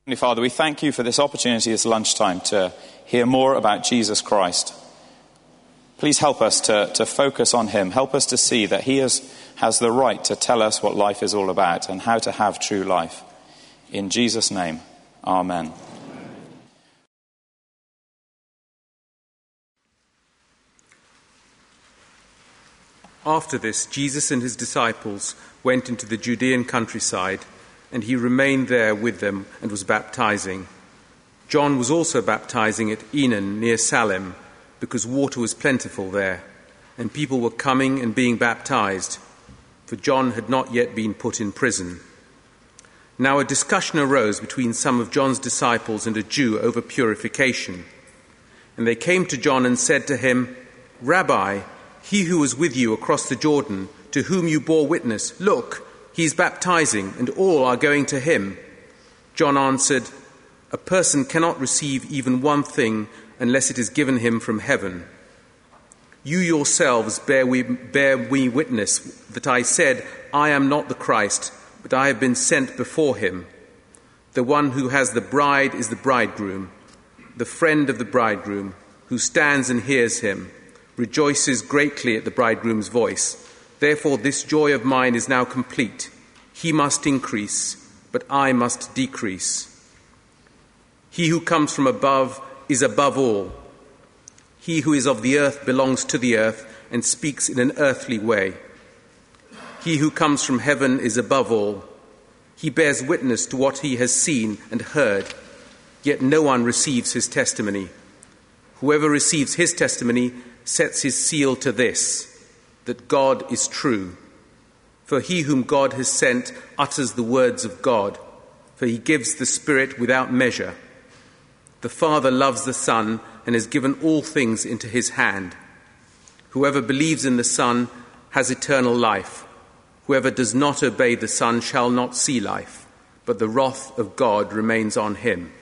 Father, we thank you for this opportunity this lunchtime to hear more about Jesus Christ. Please help us to focus on him. Help us to see that he has the right to tell us what life is all about and how to have true life. In Jesus' name, amen. After this, Jesus and his disciples went into the Judean countryside, and he remained there with them and was baptizing. John was also baptizing at Enon near Salem, because water was plentiful there, and people were coming and being baptized, for John had not yet been put in prison. Now a discussion arose between some of John's disciples and a Jew over purification. And they came to John and said to him, "Rabbi, he who was with you across the Jordan, to whom you bore witness, look, he is baptizing, and all are going to him." John answered, "A person cannot receive even one thing unless it is given him from heaven. You yourselves bear me witness that I said, I am not the Christ, but I have been sent before him. The one who has the bride is the bridegroom. The friend of the bridegroom, who stands and hears him, rejoices greatly at the bridegroom's voice. Therefore this joy of mine is now complete. He must increase, but I must decrease. He who comes from above is above all. He who is of the earth belongs to the earth and speaks in an earthly way. He who comes from heaven is above all. He bears witness to what he has seen and heard, yet no one receives his testimony. Whoever receives his testimony sets his seal to this, that God is true. For he whom God has sent utters the words of God, for he gives the Spirit without measure. The Father loves the Son and has given all things into his hand. Whoever believes in the Son has eternal life. Whoever does not obey the Son shall not see life, but the wrath of God remains on him."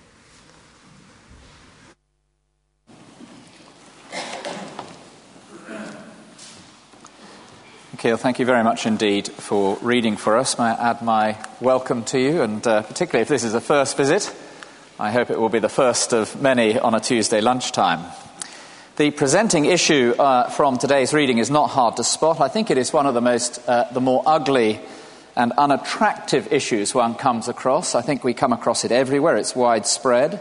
Okay, well, thank you very much indeed for reading for us. May I add my welcome to you, and particularly if this is a first visit, I hope it will be the first of many on a Tuesday lunchtime. The presenting issue from today's reading is not hard to spot. I think it is one of the more ugly and unattractive issues one comes across. I think we come across it everywhere. It's widespread.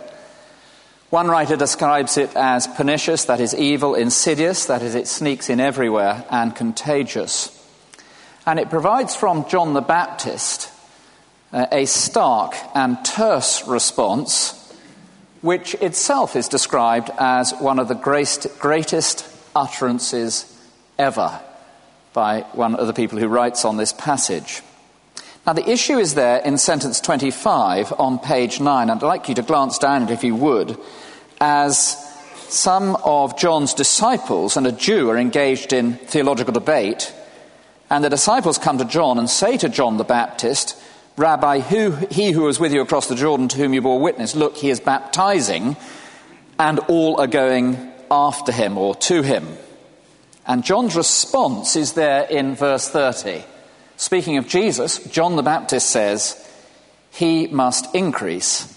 One writer describes it as pernicious, that is evil, insidious, that is it sneaks in everywhere, and contagious. And it provides from John the Baptist a stark and terse response, which itself is described as one of the greatest utterances ever by one of the people who writes on this passage. Now, the issue is there in sentence 25 on page 9, and I'd like you to glance down it if you would, as some of John's disciples and a Jew are engaged in theological debate, and the disciples come to John and say to John the Baptist, "Rabbi, he who was with you across the Jordan, to whom you bore witness, look, he is baptizing, and all are going after him," or to him. And John's response is there in verse 30. Speaking of Jesus, John the Baptist says, "He must increase,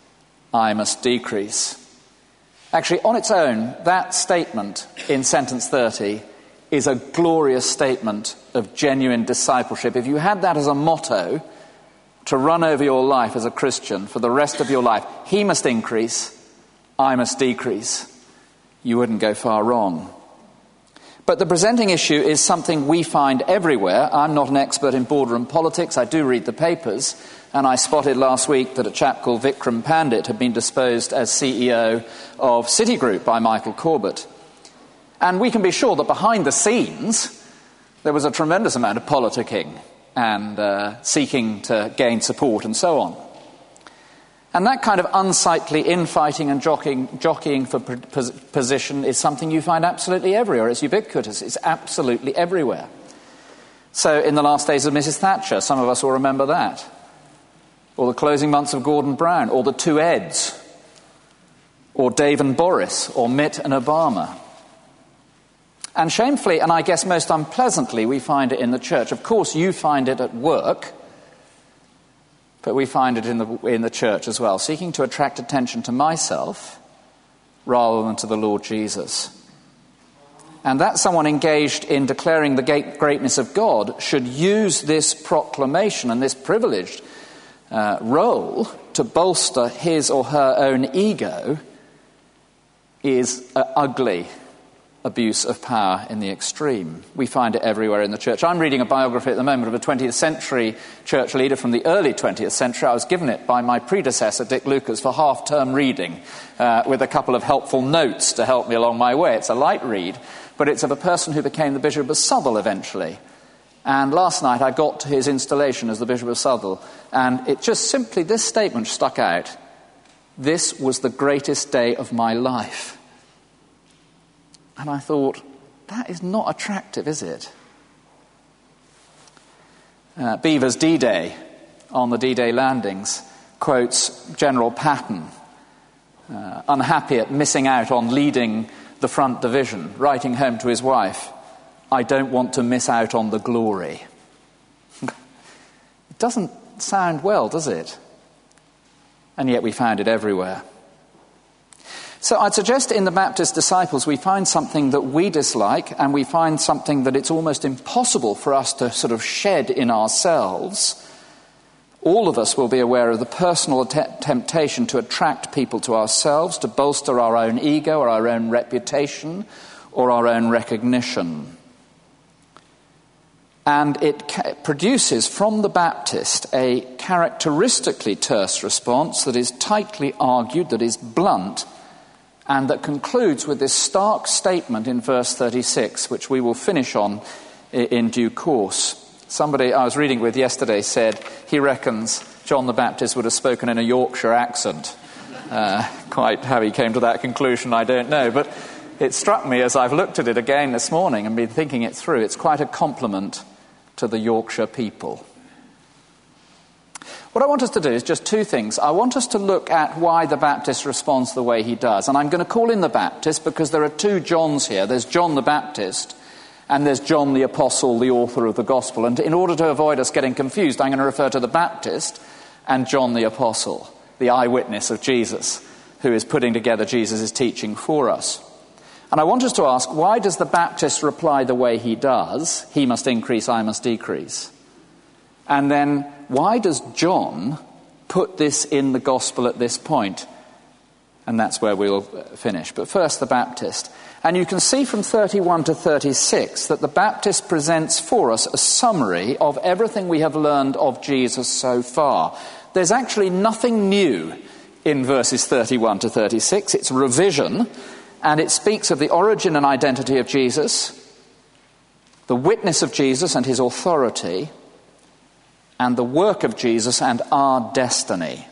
I must decrease." Actually, on its own, that statement in sentence 30 is a glorious statement of genuine discipleship. If you had that as a motto to run over your life as a Christian for the rest of your life, he must increase, I must decrease, you wouldn't go far wrong. But the presenting issue is something we find everywhere. I'm not an expert in boardroom politics. I do read the papers, and I spotted last week that a chap called Vikram Pandit had been disposed as CEO of Citigroup by Michael Corbett. And we can be sure that behind the scenes there was a tremendous amount of politicking and seeking to gain support and so on. And that kind of unsightly infighting and jockeying for position is something you find absolutely everywhere. It's ubiquitous. It's absolutely everywhere. So in the last days of Mrs. Thatcher, some of us will remember that. Or the closing months of Gordon Brown, or the two Eds, or Dave and Boris, or Mitt and Obama. And shamefully, and I guess most unpleasantly, we find it in the church. Of course, you find it at work. but we find it in the church as well, seeking to attract attention to myself rather than to the Lord Jesus. And that someone engaged in declaring the greatness of God should use this proclamation and this privileged role to bolster his or her own ego is an ugly abuse of power in the extreme. We find it everywhere in the church. I'm reading a biography at the moment of a 20th century church leader from the early 20th century. I was given it by my predecessor, Dick Lucas, for half-term reading with a couple of helpful notes to help me along my way. It's a light read, but it's of a person who became the Bishop of Southwell eventually. And last night I got to his installation as the Bishop of Southwell, and it just simply, this statement stuck out. This was the greatest day of my life. And I thought, that is not attractive, is it? Beaver's D-Day, on the D-Day landings, quotes General Patton, unhappy at missing out on leading the front division, writing home to his wife, "I don't want to miss out on the glory." It doesn't sound well, does it? And yet we found it everywhere. So I'd suggest in the Baptist disciples we find something that we dislike, and we find something that it's almost impossible for us to sort of shed in ourselves. All of us will be aware of the personal temptation to attract people to ourselves, to bolster our own ego or our own reputation or our own recognition. And it produces from the Baptist a characteristically terse response that is tightly argued, that is blunt, and that concludes with this stark statement in verse 36, which we will finish on in due course. Somebody I was reading with yesterday said he reckons John the Baptist would have spoken in a Yorkshire accent. Quite how he came to that conclusion, I don't know. But it struck me as I've looked at it again this morning and been thinking it through, it's quite a compliment to the Yorkshire people. What I want us to do is just two things. I want us to look at why the Baptist responds the way he does. And I'm going to call in the Baptist because there are two Johns here. There's John the Baptist and there's John the Apostle, the author of the Gospel. And in order to avoid us getting confused, I'm going to refer to the Baptist and John the Apostle, the eyewitness of Jesus, who is putting together Jesus' teaching for us. And I want us to ask, why does the Baptist reply the way he does? He must increase, I must decrease. And then, why does John put this in the Gospel at this point? And that's where we'll finish. But first, the Baptist. And you can see from 31 to 36 that the Baptist presents for us a summary of everything we have learned of Jesus so far. There's actually nothing new in verses 31 to 36. It's revision, and it speaks of the origin and identity of Jesus, the witness of Jesus and his authority, and the work of Jesus and our destiny.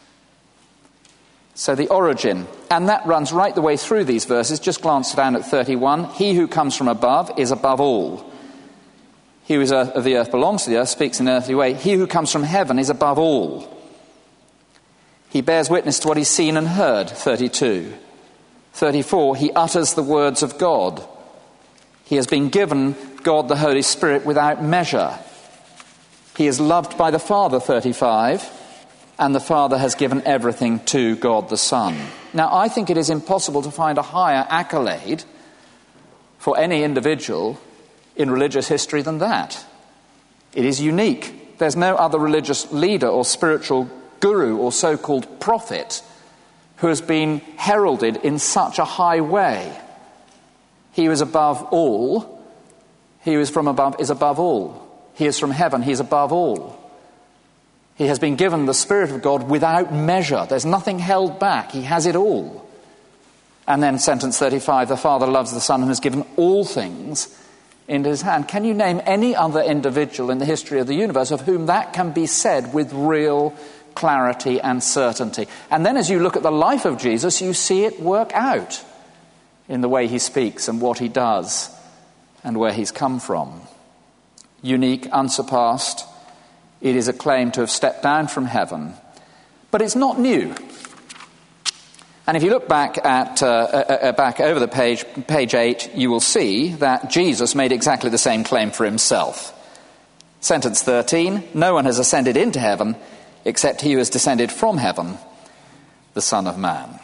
So the origin, and that runs right the way through these verses. Just glance down at 31. He who comes from above is above all. He who is of the earth belongs to the earth, speaks in an earthly way. He who comes from heaven is above all. He bears witness to what he's seen and heard, 32. 34, he utters the words of God. He has been given God the Holy Spirit without measure. He is loved by the Father, 35, and the Father has given everything to God the Son. Now, I think it is impossible to find a higher accolade for any individual in religious history than that. It is unique. There's no other religious leader or spiritual guru or so-called prophet who has been heralded in such a high way. He was above all. He was from above, is above all. He is from heaven, he is above all. He has been given the Spirit of God without measure. There's nothing held back. He has it all. And then sentence 35, the Father loves the Son and has given all things into his hand. Can you name any other individual in the history of the universe of whom that can be said with real clarity and certainty? And then as you look at the life of Jesus, you see it work out in the way he speaks and what he does and where he's come from. Unique, unsurpassed. It is a claim to have stepped down from heaven. But it's not new. And if you look back at back over the page 8, you will see that Jesus made exactly the same claim for himself. Sentence 13, no one has ascended into heaven except he who has descended from heaven, the Son of Man.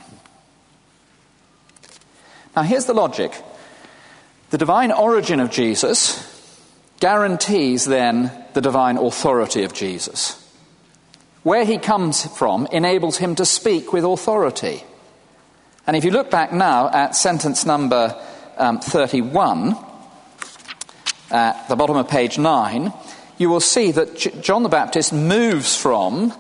Now here's the logic. The divine origin of Jesus guarantees then the divine authority of Jesus. Where he comes from enables him to speak with authority. And if you look back now at sentence number 31, at the bottom of page 9, you will see that John the Baptist moves from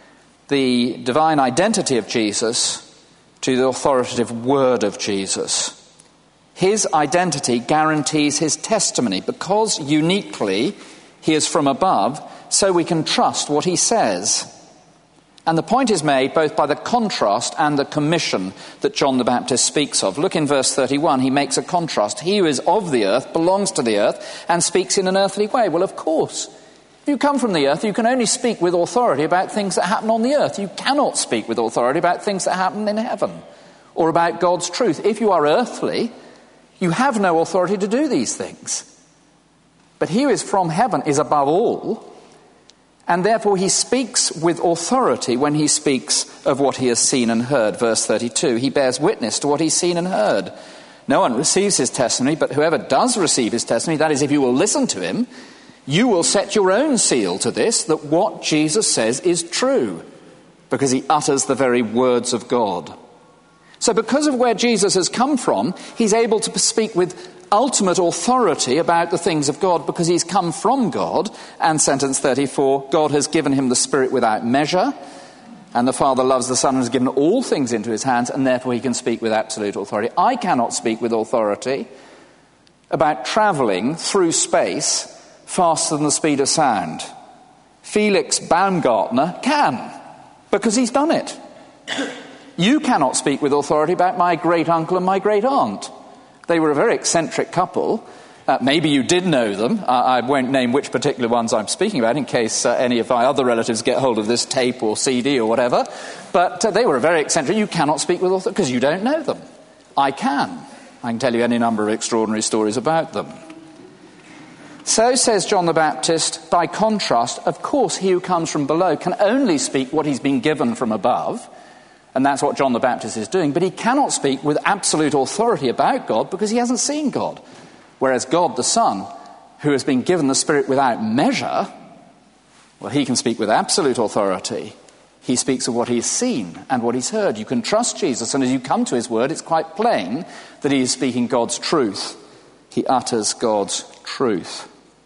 the divine identity of Jesus to the authoritative word of Jesus. His identity guarantees his testimony. Because uniquely he is from above, so we can trust what he says. And the point is made both by the contrast and the commission that John the Baptist speaks of. Look in verse 31, he makes a contrast. He who is of the earth belongs to the earth and speaks in an earthly way. Well, of course, if you come from the earth, you can only speak with authority about things that happen on the earth. You cannot speak with authority about things that happen in heaven or about God's truth. If you are earthly, you have no authority to do these things. But he who is from heaven is above all, and therefore he speaks with authority when he speaks of what he has seen and heard. Verse 32, he bears witness to what he's seen and heard. No one receives his testimony, but whoever does receive his testimony, that is, if you will listen to him, you will set your own seal to this, that what Jesus says is true, because he utters the very words of God. So because of where Jesus has come from, he's able to speak with ultimate authority about the things of God because he's come from God. And sentence 34, God has given him the Spirit without measure, and the Father loves the Son and has given all things into his hands, and therefore he can speak with absolute authority. I cannot speak with authority about travelling through space faster than the speed of sound. Felix Baumgartner can, because he's done it. You cannot speak with authority about my great-uncle and my great-aunt. They were a very eccentric couple. Maybe you did know them. I won't name which particular ones I'm speaking about in case any of my other relatives get hold of this tape or CD or whatever. But they were very eccentric. You cannot speak with authority because you don't know them. I can. I can tell you any number of extraordinary stories about them. So, says John the Baptist, by contrast, of course he who comes from below can only speak what he's been given from above. And that's what John the Baptist is doing. But he cannot speak with absolute authority about God because he hasn't seen God. Whereas God the Son, who has been given the Spirit without measure, well, he can speak with absolute authority. He speaks of what he's seen and what he's heard. You can trust Jesus. And as you come to his word, it's quite plain that he is speaking God's truth. He utters God's truth.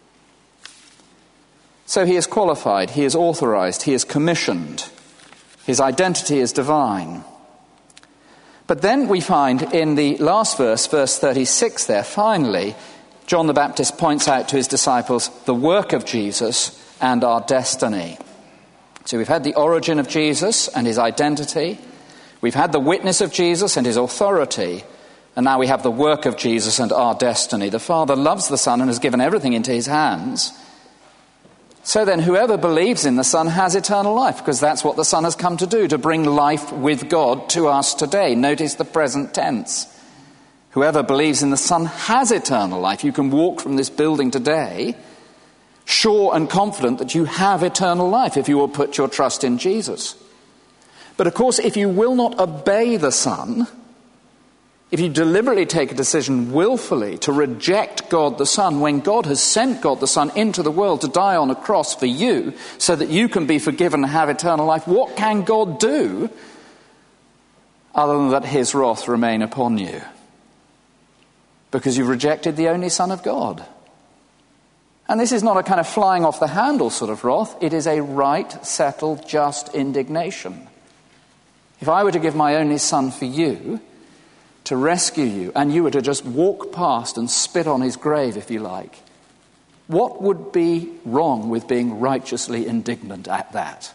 So he is qualified, he is authorized, he is commissioned. His identity is divine. But then we find in the last verse, verse 36 there, finally, John the Baptist points out to his disciples the work of Jesus and our destiny. So we've had the origin of Jesus and his identity. We've had the witness of Jesus and his authority. And now we have the work of Jesus and our destiny. The Father loves the Son and has given everything into his hands. So then whoever believes in the Son has eternal life, because that's what the Son has come to do, to bring life with God to us today. Notice the present tense. Whoever believes in the Son has eternal life. You can walk from this building today sure and confident that you have eternal life if you will put your trust in Jesus. But of course, if you will not obey the Son, if you deliberately take a decision willfully to reject God the Son, when God has sent God the Son into the world to die on a cross for you so that you can be forgiven and have eternal life, what can God do other than that his wrath remain upon you? Because you've rejected the only Son of God. And this is not a kind of flying off the handle sort of wrath. It is a right, settled, just indignation. If I were to give my only Son for you, to rescue you, and you were to just walk past and spit on his grave, if you like, what would be wrong with being righteously indignant at that?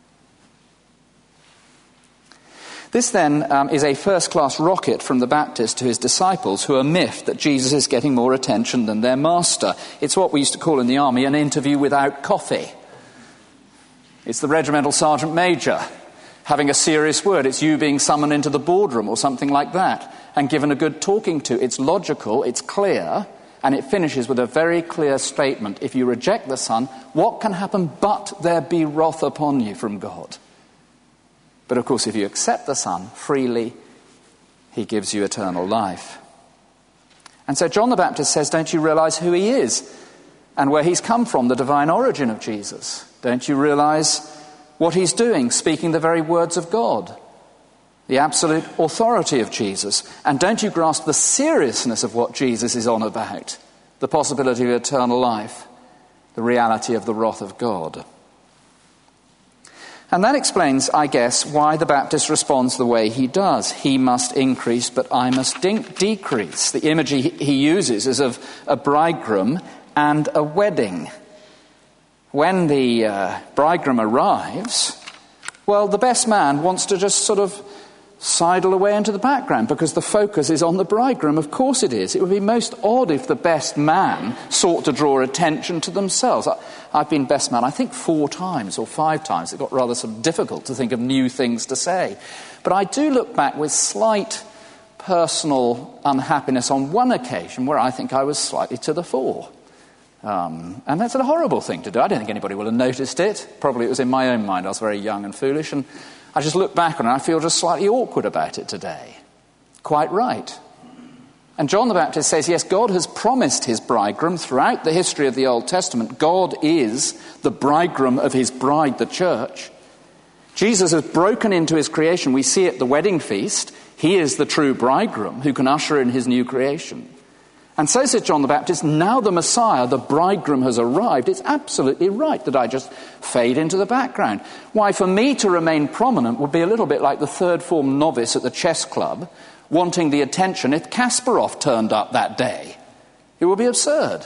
This then is a first-class rocket from the Baptist to his disciples who are miffed that Jesus is getting more attention than their master. It's what we used to call in the army an interview without coffee. It's the regimental sergeant major having a serious word. It's you being summoned into the boardroom or something like that and given a good talking to. It's logical, it's clear, And it finishes with a very clear statement. If you reject the Son, what can happen but there be wrath upon you from God? But of course, if you accept the Son freely, he gives you eternal life. And so John the Baptist says, don't you realize who he is and where he's come from, the divine origin of Jesus? Don't you realize what he's doing, speaking the very words of God, the absolute authority of Jesus? And don't you grasp the seriousness of what Jesus is on about, the possibility of eternal life, the reality of the wrath of God? And that explains, I guess, why the Baptist responds the way he does. He must increase, but I must decrease. The image he uses is of a bridegroom and a wedding. When the bridegroom arrives, well, the best man wants to just sort of sidle away into the background because the focus is on the bridegroom. Of course it is. It would be most odd if the best man sought to draw attention to themselves. I've been best man, I think 4 times or 5 times. It got rather sort of difficult to think of new things to say. But I do look back with slight personal unhappiness on one occasion where I think I was slightly to the fore. And that's a horrible thing to do. I don't think anybody will have noticed it. Probably it was in my own mind. I was very young and foolish, and I just look back on it and I feel just slightly awkward about it today. Quite right. And John the Baptist says, yes, God has promised his bridegroom throughout the history of the Old Testament. God is the bridegroom of his bride, the church. Jesus has broken into his creation. We see at the wedding feast, he is the true bridegroom who can usher in his new creation. And so says John the Baptist, now the Messiah, the bridegroom, has arrived. It's absolutely right that I just fade into the background. Why, for me to remain prominent would be a little bit like the third form novice at the chess club wanting the attention if Kasparov turned up that day. It would be absurd.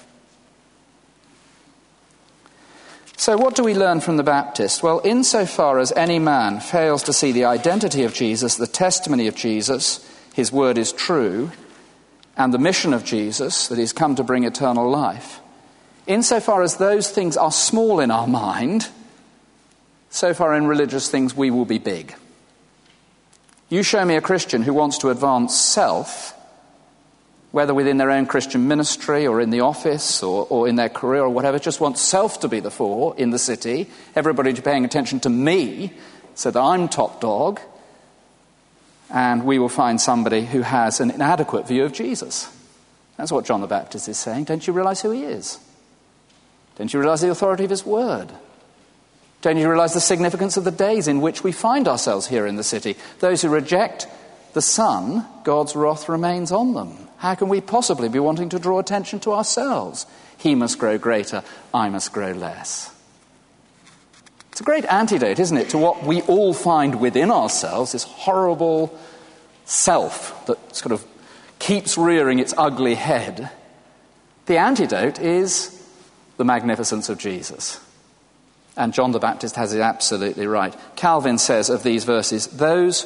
So what do we learn from the Baptist? Well, insofar as any man fails to see the identity of Jesus, the testimony of Jesus, his word is true, and the mission of Jesus, that he's come to bring eternal life, insofar as those things are small in our mind, so far in religious things we will be big. You show me a Christian who wants to advance self, whether within their own Christian ministry or in the office or in their career or whatever, just wants self to be the fore in the city, everybody paying attention to me so that I'm top dog, and we will find somebody who has an inadequate view of Jesus. That's what John the Baptist is saying. Don't you realize who he is? Don't you realize the authority of his word? Don't you realize the significance of the days in which we find ourselves here in the city? Those who reject the Son, God's wrath remains on them. How can we possibly be wanting to draw attention to ourselves? He must grow greater, I must grow less. It's a great antidote, isn't it, to what we all find within ourselves, this horrible self that sort of keeps rearing its ugly head. The antidote is the magnificence of Jesus. And John the Baptist has it absolutely right. Calvin says of these verses, those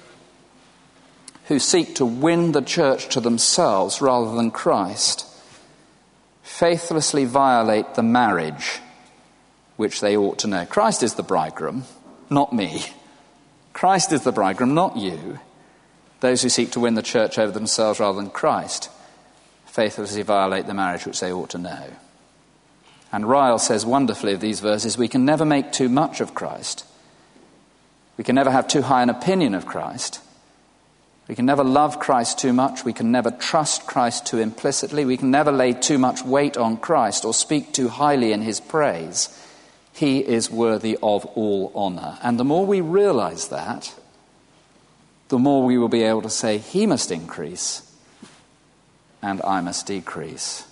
who seek to win the church to themselves rather than Christ faithlessly violate the marriage which they ought to know. Christ is the bridegroom, not me. Christ is the bridegroom, not you. Those who seek to win the church over themselves rather than Christ faithlessly violate the marriage which they ought to know. And Ryle says wonderfully of these verses, we can never make too much of Christ. We can never have too high an opinion of Christ. We can never love Christ too much. We can never trust Christ too implicitly. We can never lay too much weight on Christ or speak too highly in his praise. He is worthy of all honour. And the more we realise that, the more we will be able to say, he must increase and I must decrease.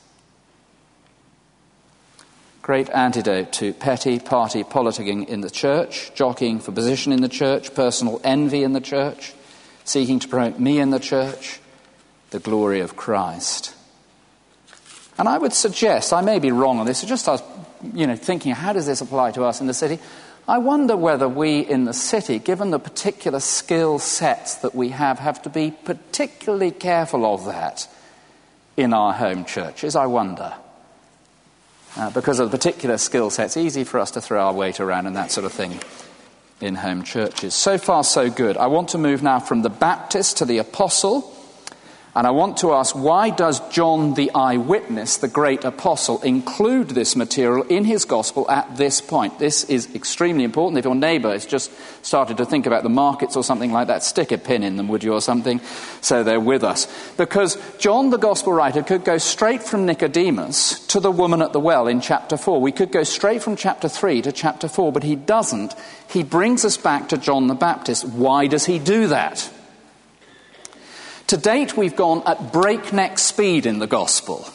Great antidote to petty party politicking in the church, jockeying for position in the church, personal envy in the church, seeking to promote me in the church, the glory of Christ. And I would suggest, I may be wrong on this, just as thinking, how does this apply to us in the city? I wonder whether we in the city, given the particular skill sets that we have to be particularly careful of that in our home churches. I wonder. Because of the particular skill sets, easy for us to throw our weight around and that sort of thing in home churches. So far, so good. I want to move now from the Baptist to the Apostle. And I want to ask, why does John the eyewitness, the great apostle, include this material in his gospel at this point? This is extremely important. If your neighbour has just started to think about the markets or something like that, stick a pin in them, would you, or something, so they're with us. Because John, the gospel writer, could go straight from Nicodemus to the woman at the well in chapter 4. We could go straight from chapter 3 to chapter 4, but he doesn't. He brings us back to John the Baptist. Why does he do that? To date, we've gone at breakneck speed in the gospel.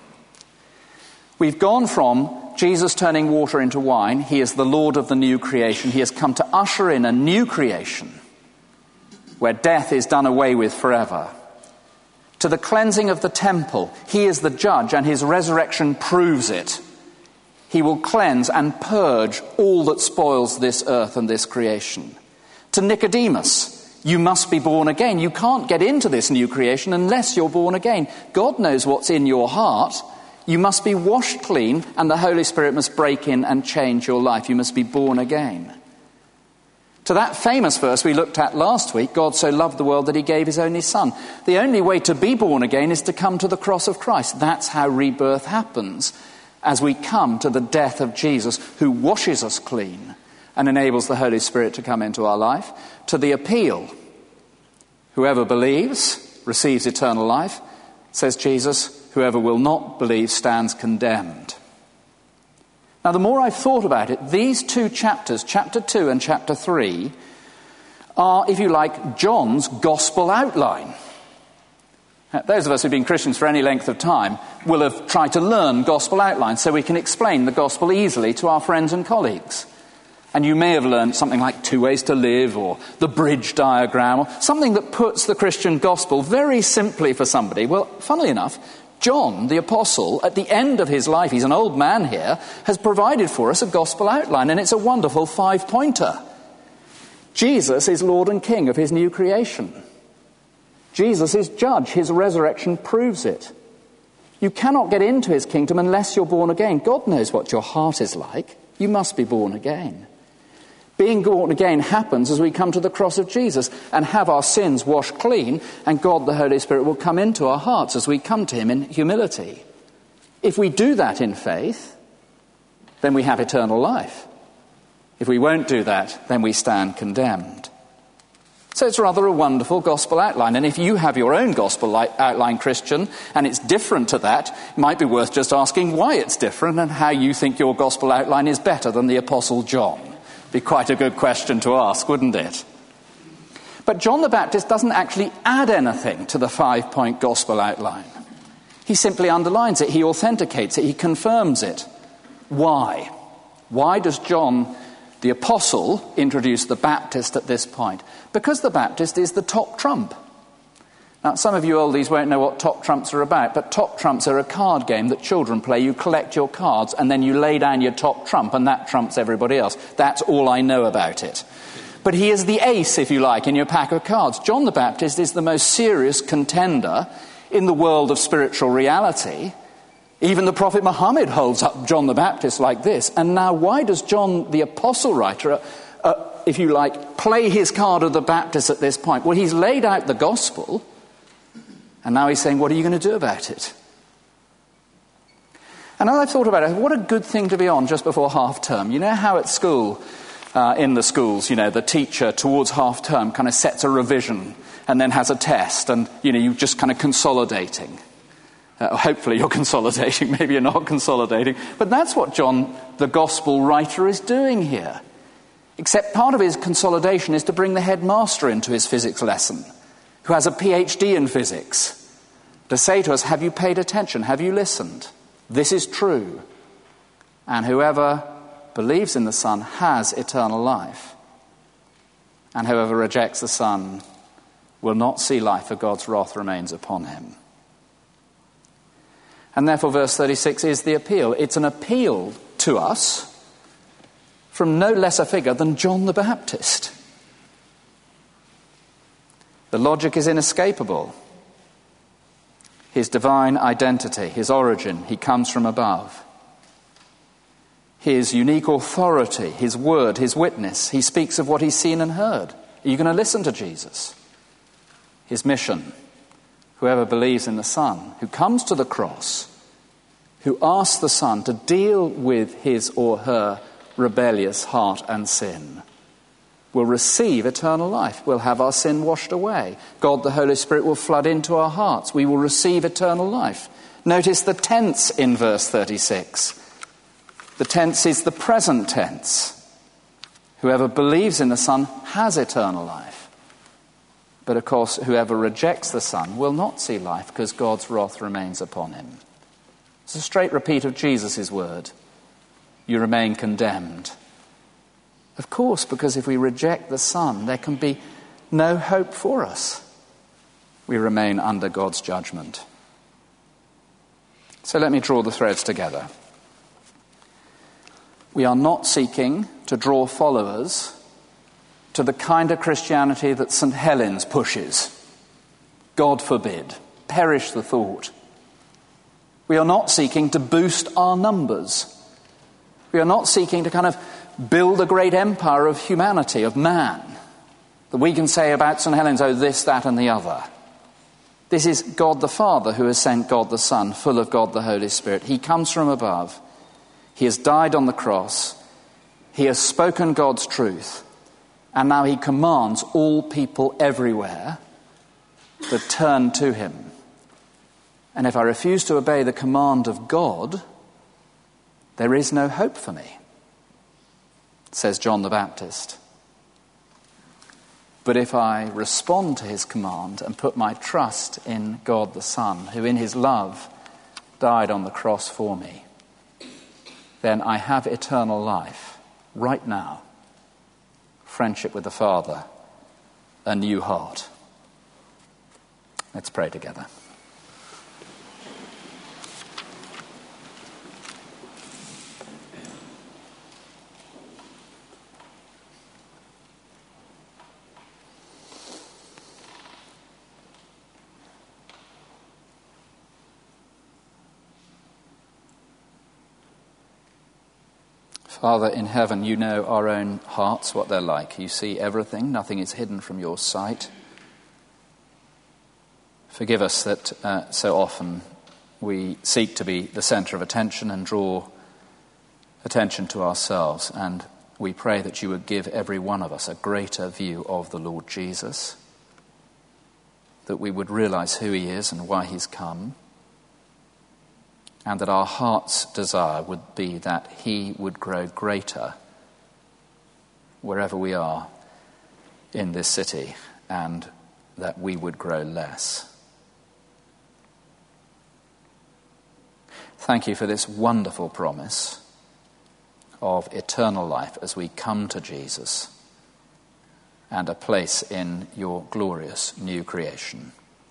We've gone from Jesus turning water into wine. He is the Lord of the new creation. He has come to usher in a new creation where death is done away with forever. To the cleansing of the temple. He is the judge, and his resurrection proves it. He will cleanse and purge all that spoils this earth and this creation. To Nicodemus, you must be born again. You can't get into this new creation unless you're born again. God knows what's in your heart. You must be washed clean, and the Holy Spirit must break in and change your life. You must be born again. To that famous verse we looked at last week, God so loved the world that he gave his only Son. The only way to be born again is to come to the cross of Christ. That's how rebirth happens, as we come to the death of Jesus, who washes us clean and enables the Holy Spirit to come into our life. To the appeal, whoever believes receives eternal life, says Jesus, whoever will not believe stands condemned. Now, the more I've thought about it, these two chapters, chapter 2 and chapter 3, are, if you like, John's gospel outline. Those of us who've been Christians for any length of time will have tried to learn gospel outlines so we can explain the gospel easily to our friends and colleagues. And you may have learned something like 2 ways to live, or the bridge diagram, or something that puts the Christian gospel very simply for somebody. Well, funnily enough, John, the apostle, at the end of his life, he's an old man here, has provided for us a gospel outline, and it's a wonderful 5-pointer. Jesus is Lord and King of his new creation. Jesus is judge. His resurrection proves it. You cannot get into his kingdom unless you're born again. God knows what your heart is like. You must be born again. Being born again happens as we come to the cross of Jesus and have our sins washed clean, and God the Holy Spirit will come into our hearts as we come to him in humility. If we do that in faith, then we have eternal life. If we won't do that, then we stand condemned. So it's rather a wonderful gospel outline. And if you have your own gospel outline, Christian, and it's different to that, it might be worth just asking why it's different and how you think your gospel outline is better than the Apostle John. Be quite a good question to ask, wouldn't it? But John the Baptist doesn't actually add anything to the 5-point gospel outline. He simply underlines it, he authenticates it, he confirms it. Why? Why does John the Apostle introduce the Baptist at this point? Because the Baptist is the top trump. Now, some of you oldies won't know what top trumps are about, but top trumps are a card game that children play. You collect your cards and then you lay down your top trump, and that trumps everybody else. That's all I know about it. But he is the ace, if you like, in your pack of cards. John the Baptist is the most serious contender in the world of spiritual reality. Even the Prophet Muhammad holds up John the Baptist like this. And now why does John the Apostle writer, if you like, play his card of the Baptist at this point? Well, he's laid out the gospel, and now he's saying, what are you going to do about it? And as I've thought about it, what a good thing to be on just before half-term. You know how at school, in the schools, you know, the teacher towards half-term kind of sets a revision and then has a test, and, you know, you're just kind of consolidating. Hopefully you're consolidating, maybe you're not consolidating. But that's what John, the gospel writer, is doing here. Except part of his consolidation is to bring the headmaster into his physics lesson, who has a PhD in physics, to say to us, have you paid attention? Have you listened? This is true. And whoever believes in the Son has eternal life. And whoever rejects the Son will not see life, for God's wrath remains upon him. And therefore, verse 36 is the appeal. It's an appeal to us from no less a figure than John the Baptist. The logic is inescapable. His divine identity, his origin, he comes from above. His unique authority, his word, his witness, he speaks of what he's seen and heard. Are you going to listen to Jesus? His mission, whoever believes in the Son, who comes to the cross, who asks the Son to deal with his or her rebellious heart and sin, will receive eternal life. We'll have our sin washed away. God the Holy Spirit will flood into our hearts. We will receive eternal life. Notice the tense in verse 36. The tense is the present tense. Whoever believes in the Son has eternal life. But of course, whoever rejects the Son will not see life because God's wrath remains upon him. It's a straight repeat of Jesus' word. You remain condemned. Of course, because if we reject the Son, there can be no hope for us. We remain under God's judgment. So let me draw the threads together. We are not seeking to draw followers to the kind of Christianity that St. Helens pushes. God forbid. Perish the thought. We are not seeking to boost our numbers. We are not seeking to kind of build a great empire of humanity, of man, that we can say about St. Helens, oh, this, that, and the other. This is God the Father who has sent God the Son, full of God the Holy Spirit. He comes from above. He has died on the cross. He has spoken God's truth. And now he commands all people everywhere to turn to him. And if I refuse to obey the command of God, there is no hope for me, says John the Baptist. But if I respond to his command and put my trust in God the Son, who in his love died on the cross for me, then I have eternal life right now, friendship with the Father, a new heart. Let's pray together. Father in heaven, you know our own hearts, what they're like. You see everything. Nothing is hidden from your sight. Forgive us that so often we seek to be the centre of attention and draw attention to ourselves. And we pray that you would give every one of us a greater view of the Lord Jesus, that we would realise who he is and why he's come, and that our heart's desire would be that he would grow greater wherever we are in this city, and that we would grow less. Thank you for this wonderful promise of eternal life as we come to Jesus and a place in your glorious new creation.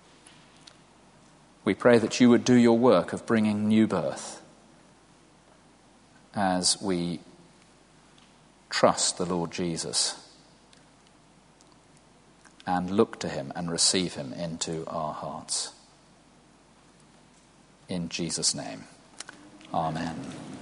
We pray that you would do your work of bringing new birth as we trust the Lord Jesus and look to him and receive him into our hearts. In Jesus' name, amen.